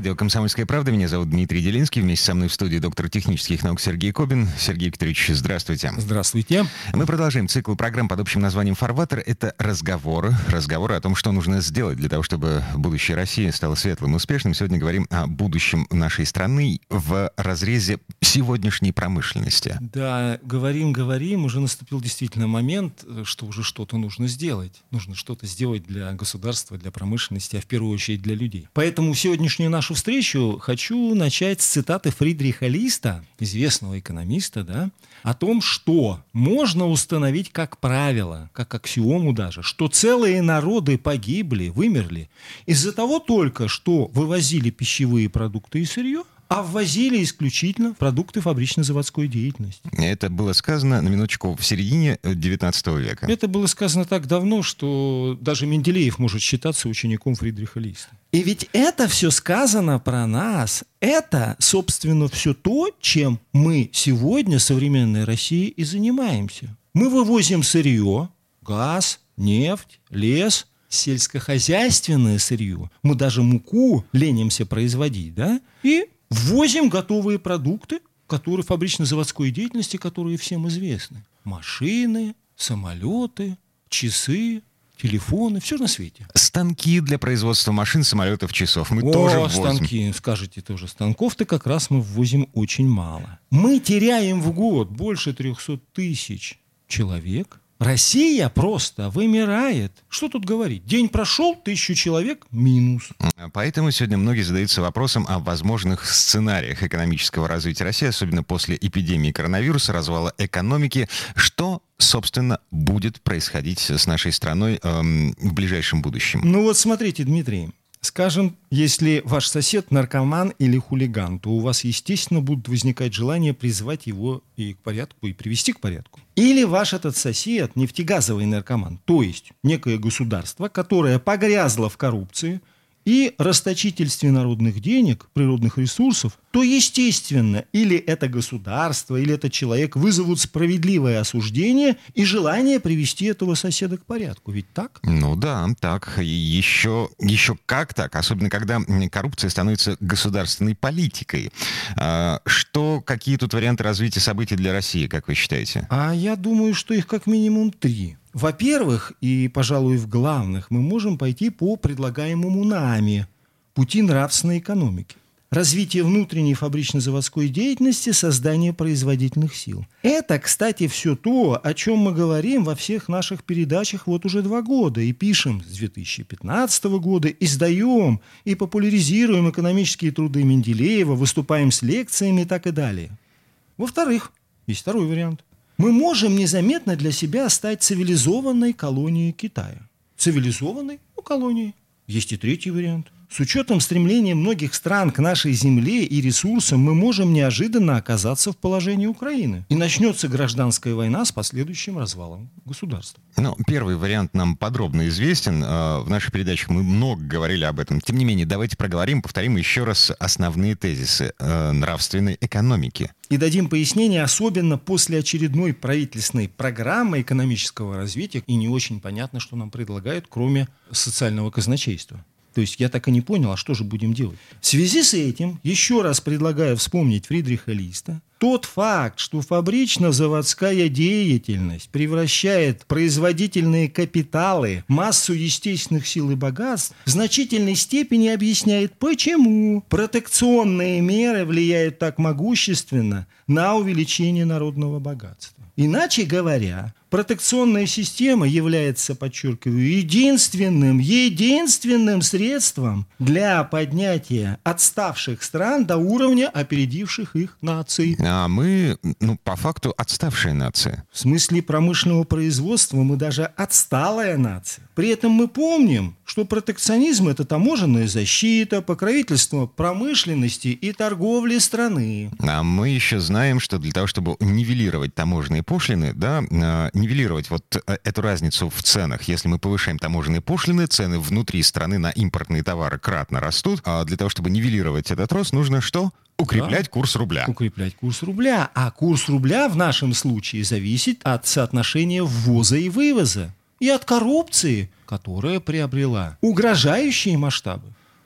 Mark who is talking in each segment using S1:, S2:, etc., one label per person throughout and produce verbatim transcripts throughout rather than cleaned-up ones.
S1: Радио «Комсомольская правда». Меня зовут Дмитрий Делинский. Вместе со мной в студии доктор технических наук Сергей Кобин. Сергей Викторович, здравствуйте.
S2: Здравствуйте.
S1: Мы продолжаем цикл программ под общим названием «Фарватер». Это разговоры. Разговоры о том, что нужно сделать для того, чтобы будущее России стало светлым и успешным. Сегодня говорим о будущем нашей страны в разрезе сегодняшней промышленности.
S2: Да, говорим, говорим. Уже наступил действительно момент, что уже что-то нужно сделать. Нужно что-то сделать для государства, для промышленности, а в первую очередь для людей. Поэтому сегодняшнюю нашу встречу хочу начать с цитаты Фридриха Листа, известного экономиста, да, о том, что можно установить как правило, как аксиому даже, что целые народы погибли, вымерли из-за того только, что вывозили пищевые продукты и сырье, а ввозили исключительно продукты фабрично-заводской деятельности.
S1: Это было сказано, на минуточку, в середине девятнадцатого века.
S2: Это было сказано так давно, что даже Менделеев может считаться учеником Фридриха Листа. И ведь это все сказано про нас. Это, собственно, все то, чем мы сегодня, современной России, и занимаемся. Мы вывозим сырье, газ, нефть, лес, сельскохозяйственное сырье. Мы даже муку ленимся производить, да? И ввозим готовые продукты, которые фабрично-заводской деятельности, которые всем известны. Машины, самолеты, часы, телефоны, все на свете.
S1: Станки для производства машин, самолетов, часов мы
S2: О,
S1: тоже ввозим.
S2: станки, скажете тоже. Станков-то как раз мы ввозим очень мало. Мы теряем в год больше трехсот тысяч человек. Россия просто вымирает. Что тут говорить? День прошел, тысячу человек минус.
S1: Поэтому сегодня многие задаются вопросом о возможных сценариях экономического развития России, особенно после эпидемии коронавируса, развала экономики. Что, собственно, будет происходить с нашей страной эм, в ближайшем будущем?
S2: Ну вот смотрите, Дмитрий. Скажем, если ваш сосед наркоман или хулиган, то у вас, естественно, будут возникать желания призвать его и к порядку, и привести к порядку. Или ваш этот сосед нефтегазовый наркоман, то есть некое государство, которое погрязло в коррупции и расточительстве народных денег, природных ресурсов, то, естественно, или это государство, или этот человек вызовут справедливое осуждение и желание привести этого соседа к порядку. Ведь так?
S1: Ну да, так. И еще, еще как так, особенно когда коррупция становится государственной политикой. А, что, какие тут варианты развития событий для России, как вы считаете?
S2: А я думаю, что их как минимум три. Во-первых, и, пожалуй, в главных, мы можем пойти по предлагаемому нами пути нравственной экономики. Развитие внутренней фабрично-заводской деятельности, создание производительных сил. Это, кстати, все то, о чем мы говорим во всех наших передачах вот уже два года. И пишем с две тысячи пятнадцатого года, издаем и популяризируем экономические труды Менделеева, выступаем с лекциями и так и далее. Во-вторых, есть второй вариант. Мы можем незаметно для себя стать цивилизованной колонией Китая. Цивилизованной, ну, колонией. Есть и третий вариант. С учетом стремления многих стран к нашей земле и ресурсам мы можем неожиданно оказаться в положении Украины. И начнется гражданская война с последующим развалом государства.
S1: Ну, первый вариант нам подробно известен. В наших передачах мы много говорили об этом. Тем не менее, давайте проговорим, повторим еще раз основные тезисы нравственной экономики.
S2: И дадим пояснение, особенно после очередной правительственной программы экономического развития. И не очень понятно, что нам предлагают, кроме социального казначейства. То есть я так и не понял, а что же будем делать? В связи с этим еще раз предлагаю вспомнить Фридриха Листа. Тот факт, что фабрично-заводская деятельность превращает производительные капиталы, массу естественных сил и богатств, в значительной степени объясняет, почему протекционные меры влияют так могущественно на увеличение народного богатства. Иначе говоря, протекционная система является, подчеркиваю, единственным, единственным средством для поднятия отставших стран до уровня опередивших их наций.
S1: А мы, ну, по факту, отставшая нация.
S2: В смысле промышленного производства мы даже отсталая нация. При этом мы помним, что протекционизм – это таможенная защита, покровительство промышленности и торговли страны.
S1: А мы еще знаем, что для того, чтобы нивелировать таможенные пошлины, да, нивелировать вот эту разницу в ценах, если мы повышаем таможенные пошлины, цены внутри страны на импортные товары кратно растут. А для того, чтобы нивелировать этот рост, нужно что? Укреплять да. курс рубля.
S2: Укреплять курс рубля. А курс рубля в нашем случае зависит от соотношения ввоза и вывоза. И от коррупции, которая приобрела угрожающие масштабы.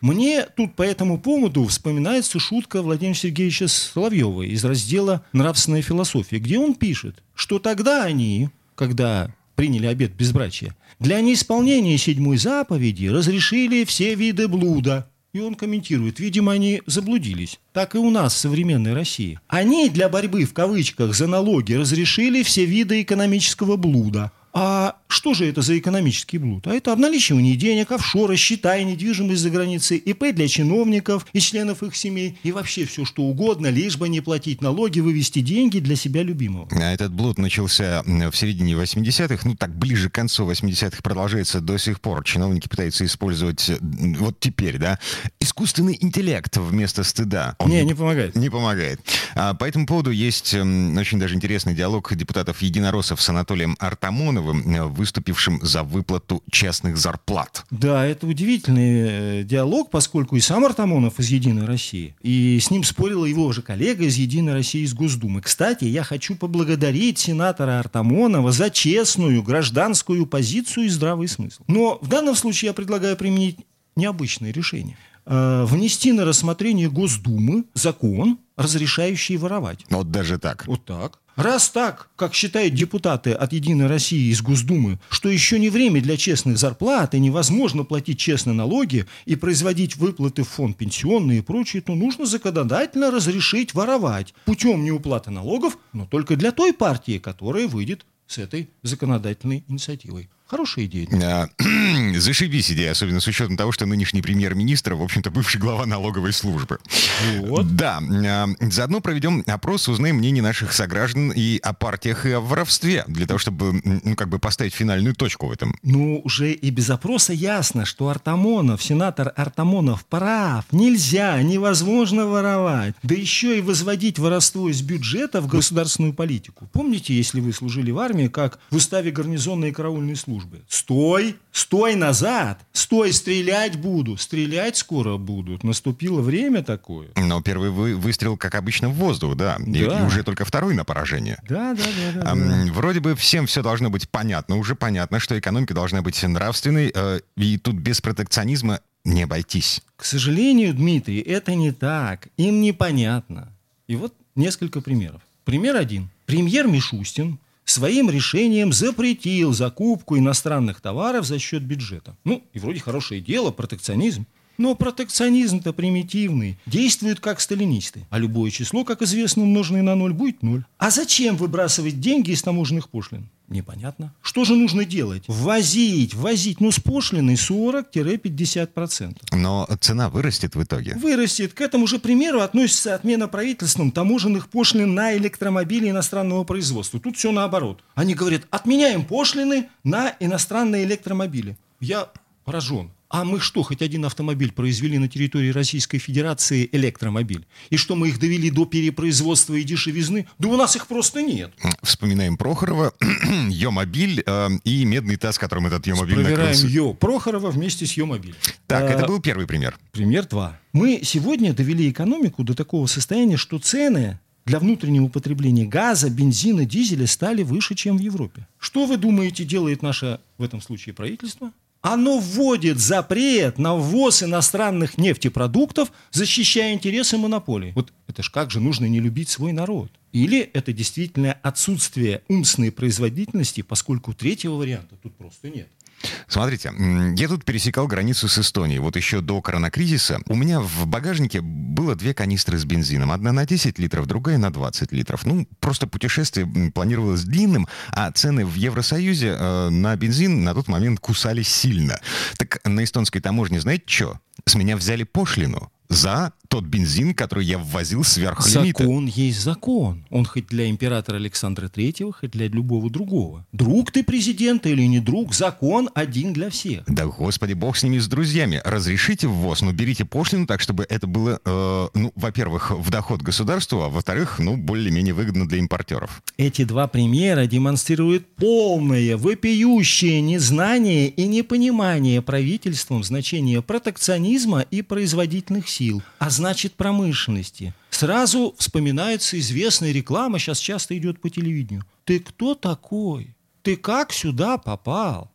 S2: Мне тут по этому поводу вспоминается шутка Владимира Сергеевича Соловьева из раздела «Нравственная философия», где он пишет, что тогда они, когда приняли обет безбрачия, для неисполнения седьмой заповеди разрешили все виды блуда. И он комментирует, видимо, они заблудились. Так и у нас в современной России. Они для борьбы, в кавычках, за налоги разрешили все виды экономического блуда. А что же это за экономический блуд? А это обналичивание денег, офшоры, счета и недвижимость за границей, ИП для чиновников и членов их семей, и вообще все что угодно, лишь бы не платить налоги, вывести деньги для себя любимого.
S1: А этот блуд начался в середине восьмидесятых, ну так ближе к концу восьмидесятых, продолжается до сих пор. Чиновники пытаются использовать, вот теперь, да, искусственный интеллект вместо стыда.
S2: Он не, не помогает.
S1: Не помогает. А по этому поводу есть очень даже интересный диалог депутатов-единороссов с Анатолием Артамоновым, выступившим за выплату частных зарплат.
S2: Да, это удивительный диалог, поскольку и сам Артамонов из «Единой России», и с ним спорила его же коллега из «Единой России» из Госдумы. Кстати, я хочу поблагодарить сенатора Артамонова за честную гражданскую позицию и здравый смысл. Но в данном случае я предлагаю применить необычное решение. Внести на рассмотрение Госдумы закон, разрешающий воровать.
S1: Вот даже так.
S2: Вот так. Раз так, как считают депутаты от «Единой России» из Госдумы, что еще не время для честных зарплат и невозможно платить честно налоги и производить выплаты в фонд пенсионный и прочее, то нужно законодательно разрешить воровать путем неуплаты налогов, но только для той партии, которая выйдет с этой законодательной инициативой. Хорошая идея.
S1: А, зашибись идея, особенно с учетом того, что нынешний премьер-министр, в общем-то, бывший глава налоговой службы.
S2: Вот.
S1: Да. А, заодно проведем опрос, узнаем мнение наших сограждан и о партиях, и о воровстве, для того, чтобы, ну, как бы поставить финальную точку в этом.
S2: Ну, уже и без опроса ясно, что Артамонов, сенатор Артамонов прав. Нельзя, невозможно воровать. Да еще и возводить воровство из бюджета в государственную политику. Помните, если вы служили в армии, как в уставе гарнизонной и караульной службы? Стой, стой назад, стой, стрелять буду, стрелять скоро будут. Наступило время такое.
S1: Но первый вы, выстрел, как обычно, в воздух, да, да. И, и уже только второй на поражение.
S2: Да, да, да. да,
S1: а,
S2: да.
S1: Вроде бы всем все должно быть понятно, уже понятно, что экономика должна быть нравственной, э, и тут без протекционизма не обойтись.
S2: К сожалению, Дмитрий, это не так, им непонятно. И вот несколько примеров. Пример один. Премьер Мишустин своим решением запретил закупку иностранных товаров за счет бюджета. Ну, и вроде хорошее дело, протекционизм. Но протекционизм-то примитивный, действует как сталинисты. А любое число, как известно, умноженное на ноль, будет ноль. А зачем выбрасывать деньги из таможенных пошлин? Непонятно. Что же нужно делать? Ввозить, ввозить, ну, с пошлиной сорок-пятьдесят процентов.
S1: Но цена вырастет в итоге.
S2: Вырастет. К этому же примеру относится отмена правительством таможенных пошлин на электромобили иностранного производства. Тут все наоборот. Они говорят, отменяем пошлины на иностранные электромобили. Я поражен. А мы что, хоть один автомобиль произвели на территории Российской Федерации, электромобиль? И что, мы их довели до перепроизводства и дешевизны? Да у нас их просто нет.
S1: Вспоминаем Прохорова, Йо-мобиль э, и медный таз, которым этот Йо-мобиль накрылся.
S2: Проверяем Йо Прохорова вместе с Йо-мобилем.
S1: Так,
S2: а,
S1: это был первый пример.
S2: Пример два. Мы сегодня довели экономику до такого состояния, что цены для внутреннего потребления газа, бензина, дизеля стали выше, чем в Европе. Что, вы думаете, делает наше в этом случае правительство? Оно вводит запрет на ввоз иностранных нефтепродуктов, защищая интересы монополий. Вот это ж как же нужно не любить свой народ? Или это действительно отсутствие умственной производительности, поскольку третьего варианта тут просто нет.
S1: Смотрите, я тут пересекал границу с Эстонией. Вот еще до коронакризиса у меня в багажнике было две канистры с бензином. Одна на десять литров, другая на двадцать литров. Ну, просто путешествие планировалось длинным, а цены в Евросоюзе э, на бензин на тот момент кусались сильно. Так на эстонской таможне, знаете что? С меня взяли пошлину за тот бензин, который я ввозил сверх лимита.
S2: Закон есть закон. Он хоть для императора Александра Третьего, хоть для любого другого. Друг ты президента или не друг, закон один для всех.
S1: Да господи, бог с ними, с друзьями. Разрешите ввоз, но берите пошлину так, чтобы это было, э, ну, во-первых, в доход государства, а во-вторых, ну, более-менее выгодно для импортеров.
S2: Эти два примера демонстрируют полное, вопиющее незнание и непонимание правительством значения протекционизма и производительных сил, а значит промышленности. Сразу вспоминается известная реклама, сейчас часто идет по телевидению. Ты кто такой? Ты как сюда попал?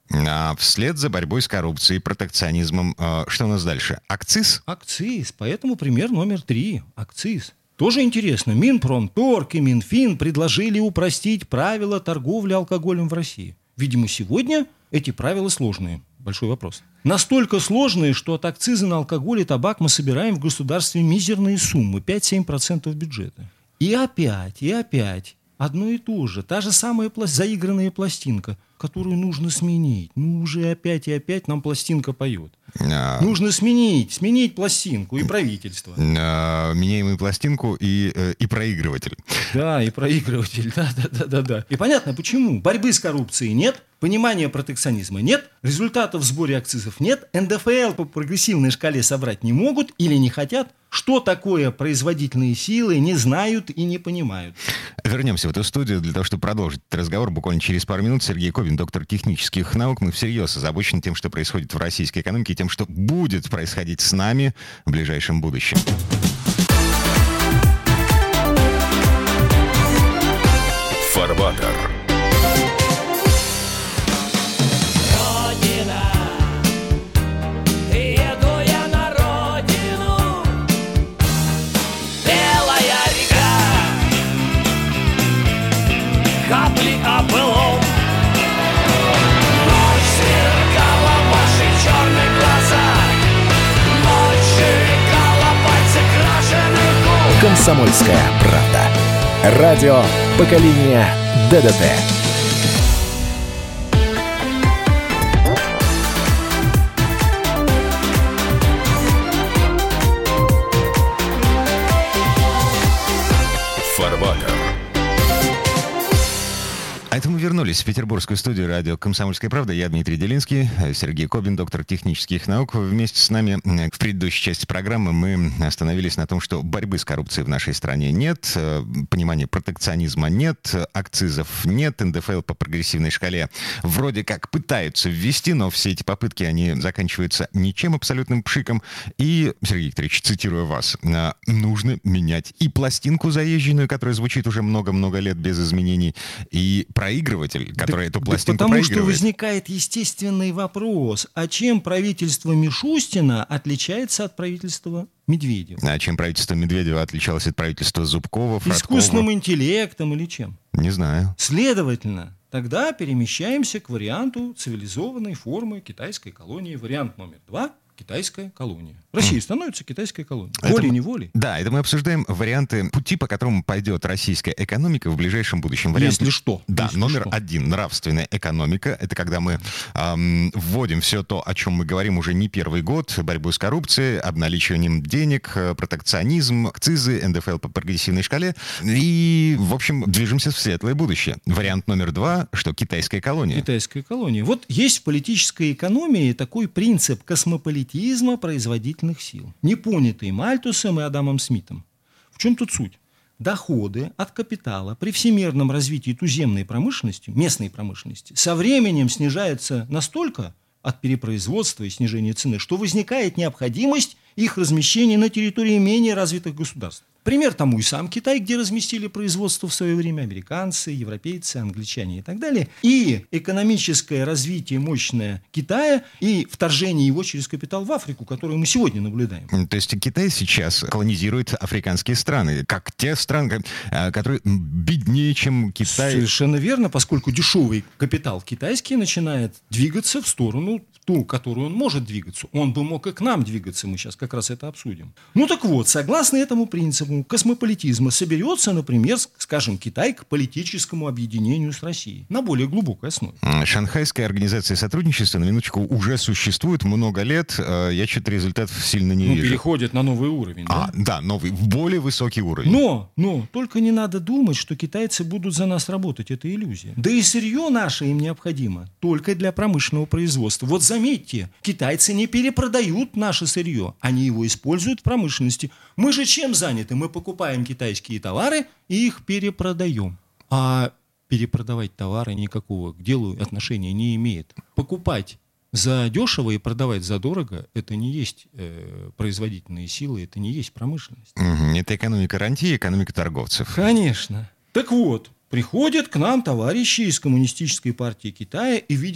S1: А вслед за борьбой с коррупцией, протекционизмом, э, что у нас дальше? Акциз?
S2: Акциз. Поэтому пример номер три. Акциз. Тоже интересно. Минпромторг и Минфин предложили упростить правила торговли алкоголем в России. Видимо, сегодня эти правила сложные. Большой вопрос. Настолько сложные, что от акциза на алкоголь и табак мы собираем в государстве мизерные суммы. пять-семь процентов бюджета. И опять, и опять. Одно и то же. Та же самая пла- заигранная пластинка, которую нужно сменить. Ну, уже опять и опять нам пластинка поет. А... Нужно сменить, сменить пластинку и правительство.
S1: А, меняем и пластинку, и, и проигрыватель.
S2: Да, и проигрыватель, да-да-да-да. И понятно, почему. Борьбы с коррупцией нет, понимания протекционизма нет, результатов в сборе акцизов нет, эн дэ эф эл по прогрессивной шкале собрать не могут или не хотят. Что такое производительные силы, не знают и не понимают.
S1: Вернемся в эту студию для того, чтобы продолжить этот разговор буквально через пару минут. Сергей Кобин, доктор технических наук. Мы всерьез озабочены тем, что происходит в российской экономике, и тем, что будет происходить с нами в ближайшем будущем.
S3: Фарватер.
S4: Капли о былом. Ночь сверкала ваши черные глаза. Ночь сверкала пальцы крашеных губ.
S3: Комсомольская правда. Радио поколения дэ дэ тэ. Фарватер.
S1: А это мы вернулись в петербургскую студию радио «Комсомольская правда». Я Дмитрий Делинский, Сергей Кобин, доктор технических наук. Вместе с нами в предыдущей части программы мы остановились на том, что борьбы с коррупцией в нашей стране нет, понимания протекционизма нет, акцизов нет, эн дэ эф эл по прогрессивной шкале вроде как пытаются ввести, но все эти попытки, они заканчиваются ничем, абсолютным пшиком. И, Сергей Викторович, цитирую вас, нужно менять и пластинку заезженную, которая звучит уже много-много лет без изменений, и проигрыватель, который да, эту пластинку
S2: да потому
S1: проигрывает.
S2: Потому что возникает естественный вопрос, а чем правительство Мишустина отличается от правительства Медведева?
S1: А чем правительство Медведева отличалось от правительства Зубкова, Фродкова?
S2: Искусственным интеллектом или чем?
S1: Не знаю.
S2: Следовательно, тогда перемещаемся к варианту цивилизованной формы китайской колонии. Вариант номер два – китайская колония. Россия mm. становится китайской колонией. Волей-неволей.
S1: Да, это мы обсуждаем варианты пути, по которому пойдет российская экономика в ближайшем будущем. Вариант,
S2: Если что.
S1: Да,
S2: если
S1: номер
S2: что.
S1: один – нравственная экономика. Это когда мы эм, вводим все то, о чем мы говорим уже не первый год. Борьбу с коррупцией, обналичиванием денег, протекционизм, акцизы, эн дэ эф эл по прогрессивной шкале. И, в общем, движемся в светлое будущее. Вариант номер два, что китайская колония.
S2: Китайская колония. Вот есть в политической экономии такой принцип космополитизма производительных сил, не понятый Мальтусом и Адамом Смитом. В чем тут суть? Доходы от капитала при всемирном развитии туземной промышленности, местной промышленности, со временем снижаются настолько от перепроизводства и снижения цены, что возникает необходимость их размещения на территории менее развитых государств. Пример тому и сам Китай, где разместили производство в свое время американцы, европейцы, англичане и так далее. И экономическое развитие мощное Китая и вторжение его через капитал в Африку, которое мы сегодня наблюдаем.
S1: То есть Китай сейчас колонизирует африканские страны, как те страны, которые беднее, чем Китай.
S2: Совершенно верно, поскольку дешевый капитал китайский начинает двигаться в сторону ту, которую он может двигаться. Он бы мог и к нам двигаться, мы сейчас как раз это обсудим. Ну так вот, согласно этому принципу космополитизма соберется, например, скажем, Китай к политическому объединению с Россией на более глубокой основе.
S1: Шанхайская организация сотрудничества, на минуточку, уже существует много лет. Я что-то результатов сильно не
S2: ну,
S1: вижу.
S2: Переходит на новый уровень.
S1: А,
S2: да?
S1: да, новый, в более высокий уровень.
S2: Но, но, только не надо думать, что китайцы будут за нас работать. Это иллюзия. Да и сырье наше им необходимо только для промышленного производства. Вот заметьте, китайцы не перепродают наше сырье, они его используют в промышленности. Мы же чем заняты? Мы покупаем китайские товары и их перепродаем. А перепродавать товары никакого к делу отношения не имеет. Покупать за дешево и продавать за дорого – это не есть э, производительные силы, это не есть промышленность.
S1: Это экономика рантье, экономика торговцев.
S2: Конечно. Так вот, приходят к нам товарищи из Коммунистической партии Китая и видят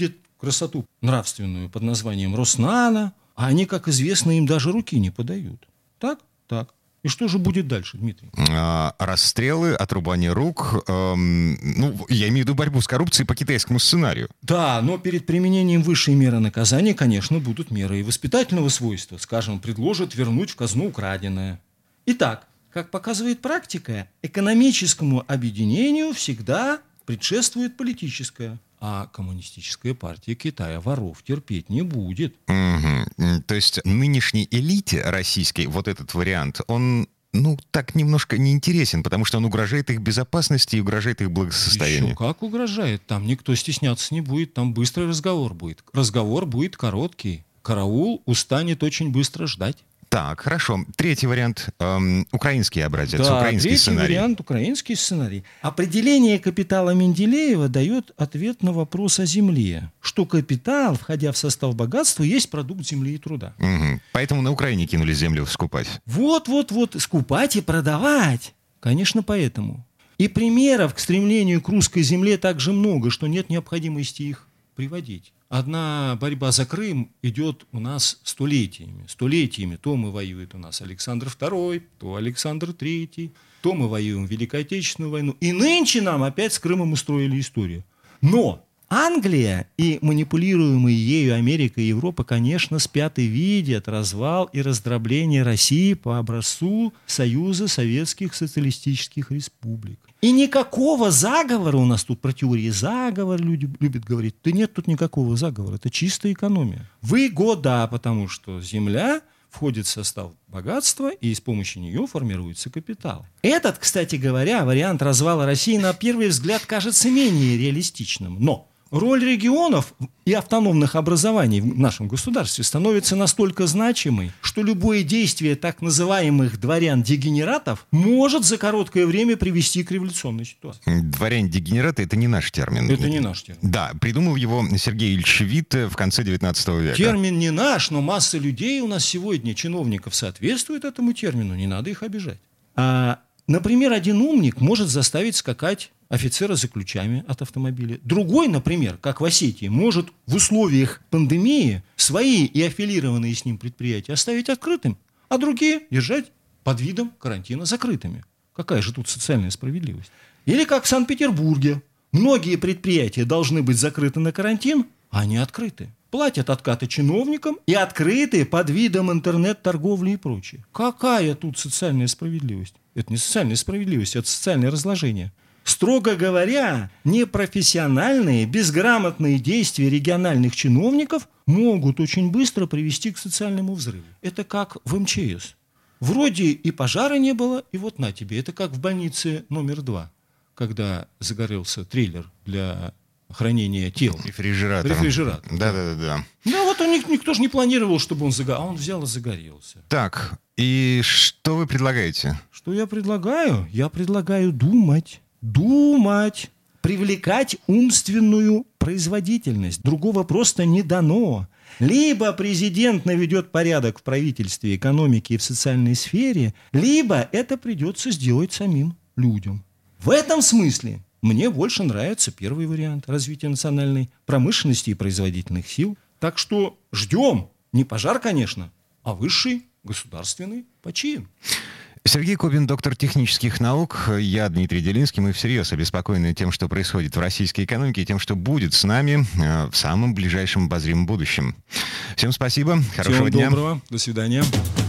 S2: красоту нравственную под названием Роснано, а они, как известно, им даже руки не подают. Так? Так. И что же будет дальше, Дмитрий?
S1: А, расстрелы, отрубание рук. Эм, ну, я имею в виду борьбу с коррупцией по китайскому сценарию.
S2: Да, но перед применением высшей меры наказания, конечно, будут меры и воспитательного свойства. Скажем, предложат вернуть в казну украденное. Итак, как показывает практика, экономическому объединению всегда предшествует политическое. А коммунистическая партия Китая воров терпеть не будет.
S1: Угу. То есть нынешней элите российской вот этот вариант, он, ну, так немножко неинтересен, потому что он угрожает их безопасности и угрожает их благосостоянию.
S2: Еще как угрожает. Там никто стесняться не будет, там быстрый разговор будет. Разговор будет короткий. Караул устанет очень быстро ждать.
S1: Так, хорошо. Третий вариант. Эм, украинский образец,
S2: да,
S1: украинский
S2: третий
S1: сценарий.
S2: вариант — украинский сценарий. Определение капитала Менделеева дает ответ на вопрос о земле. Что капитал, входя в состав богатства, есть продукт земли и труда.
S1: Угу. Поэтому на Украине кинулись землю скупать.
S2: Вот-вот-вот, скупать и продавать. Конечно, поэтому. И примеров к стремлению к русской земле так же много, что нет необходимости их приводить. Одна борьба за Крым идет у нас столетиями. Столетиями. То мы воюет у нас Александр Второй, то Александр Третий, то мы воюем в Великую Отечественную войну. И нынче нам опять с Крымом устроили историю. Но Англия и манипулируемые ею Америка и Европа, конечно, спят и видят развал и раздробление России по образцу Союза Советских Социалистических Республик. И никакого заговора у нас тут, про теории заговора люди любят говорить. Да нет тут никакого заговора, это чистая экономия. Выгода, потому что земля входит в состав богатства, и с помощью нее формируется капитал. Этот, кстати говоря, вариант развала России на первый взгляд кажется менее реалистичным. Но роль регионов и автономных образований в нашем государстве становится настолько значимой, что любое действие так называемых дворян-дегенератов может за короткое время привести к революционной ситуации.
S1: Дворяне-дегенераты — это не наш термин.
S2: Это не наш термин.
S1: Да, придумал его Сергей Ильич Витте в конце девятнадцатого века.
S2: Термин не наш, но масса людей у нас сегодня, чиновников, соответствует этому термину, не надо их обижать. А, например, один умник может заставить скакать офицера за ключами от автомобиля. Другой, например, как в Осетии, может в условиях пандемии свои и аффилированные с ним предприятия оставить открытым, а другие держать под видом карантина закрытыми. Какая же тут социальная справедливость? Или как в Санкт-Петербурге. Многие предприятия должны быть закрыты на карантин, а они открыты. Платят откаты чиновникам и открыты под видом интернет-торговли и прочее. Какая тут социальная справедливость? Это не социальная справедливость, это социальное разложение. Строго говоря, непрофессиональные, безграмотные действия региональных чиновников могут очень быстро привести к социальному взрыву. Это как в эм че эс. Вроде и пожара не было, и вот на тебе. Это как в больнице номер два, когда загорелся трейлер для хранения тел.
S1: Рефрижератор.
S2: Рефрижератор.
S1: Да-да-да.
S2: Да, вот он, никто же не планировал, чтобы он загорелся, а он взял и загорелся.
S1: Так, и что вы предлагаете?
S2: Что я предлагаю? Я предлагаю думать. Думать, привлекать умственную производительность. Другого просто не дано. Либо президент наведет порядок в правительстве, экономике и в социальной сфере, либо это придется сделать самим людям. В этом смысле мне больше нравится первый вариант развития национальной промышленности и производительных сил. Так что ждем, не пожар, конечно, а высший государственный почин.
S1: Сергей Кобин, доктор технических наук. Я Дмитрий Делинский. Мы всерьез обеспокоены тем, что происходит в российской экономике, и тем, что будет с нами э, в самом ближайшем обозримом будущем. Всем спасибо. Хорошего
S2: Всего
S1: дня.
S2: доброго. До свидания.